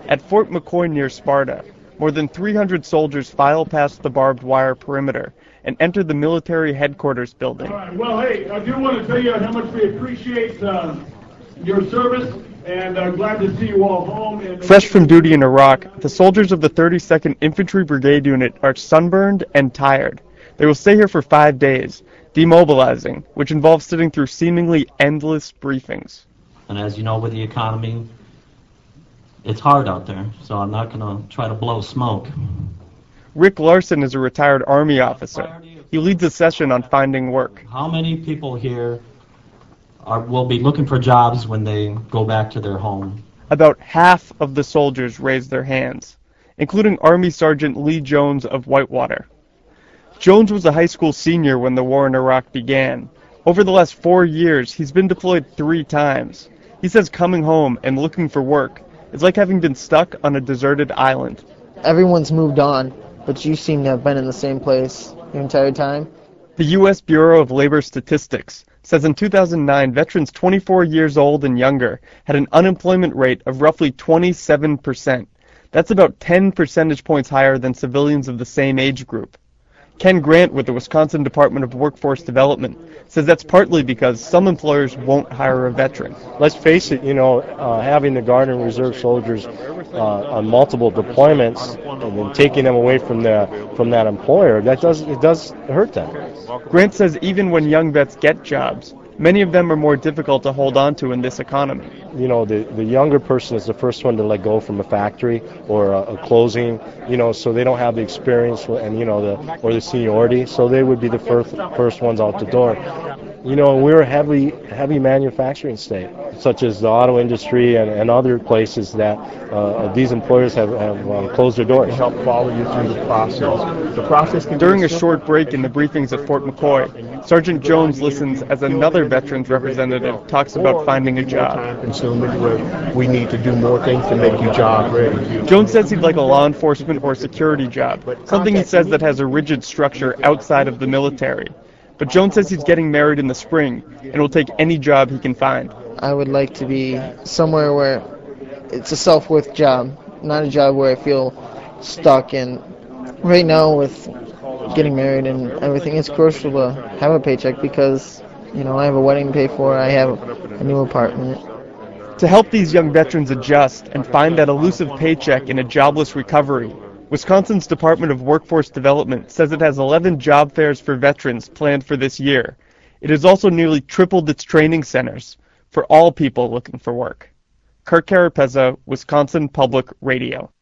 At Fort McCoy near Sparta, more than 300 soldiers file past the barbed wire perimeter and enter the military headquarters building. All right. Well, hey, I do want to tell you how much we appreciate your service, and glad to see you all home. Fresh from duty in Iraq, the soldiers of the 32nd Infantry Brigade Unit are sunburned and tired. They will stay here for 5 days, demobilizing, which involves sitting through seemingly endless briefings. And as you know, with the economy, it's hard out there, so I'm not going to try to blow smoke. Rick Larson is a retired Army officer. He leads a session on finding work. How many people here will be looking for jobs when they go back to their home? About half of the soldiers raised their hands, including Army Sergeant Lee Jones of Whitewater. Jones was a high school senior when the war in Iraq began. Over the last 4 years, he's been deployed 3 times. He says coming home and looking for work is like having been stuck on a deserted island. Everyone's moved on, but you seem to have been in the same place your entire time. The U.S. Bureau of Labor Statistics says in 2009, veterans 24 years old and younger had an unemployment rate of roughly 27%. That's about 10 percentage points higher than civilians of the same age group. Ken Grant with the Wisconsin Department of Workforce Development says that's partly because some employers won't hire a veteran. Let's face it, having the Guard and Reserve soldiers on multiple deployments and then taking them away from that employer, it does hurt them. Grant says even when young vets get jobs, many of them are more difficult to hold on to in this economy. The younger person is the first one to let go from a factory or a closing, so they don't have the experience and or the seniority, so they would be the first ones out the door. We're a heavy manufacturing state, such as the auto industry and other places that these employers have closed their doors. Help follow you through the process. The process can During a short break in the briefings at Fort McCoy, Sergeant Jones listens as another veterans representative talks about finding a job. Where we need to do more things to make you job ready. Jones says he'd like a law enforcement or security job, something he says that has a rigid structure outside of the military. But Jones says he's getting married in the spring and will take any job he can find. I would like to be somewhere where it's a self-worth job, not a job where I feel stuck. And right now with getting married and everything, it's crucial to have a paycheck because, I have a wedding to pay for, I have a new apartment. To help these young veterans adjust and find that elusive paycheck in a jobless recovery, Wisconsin's Department of Workforce Development says it has 11 job fairs for veterans planned for this year. It has also nearly tripled its training centers for all people looking for work. Kurt Carapezza, Wisconsin Public Radio.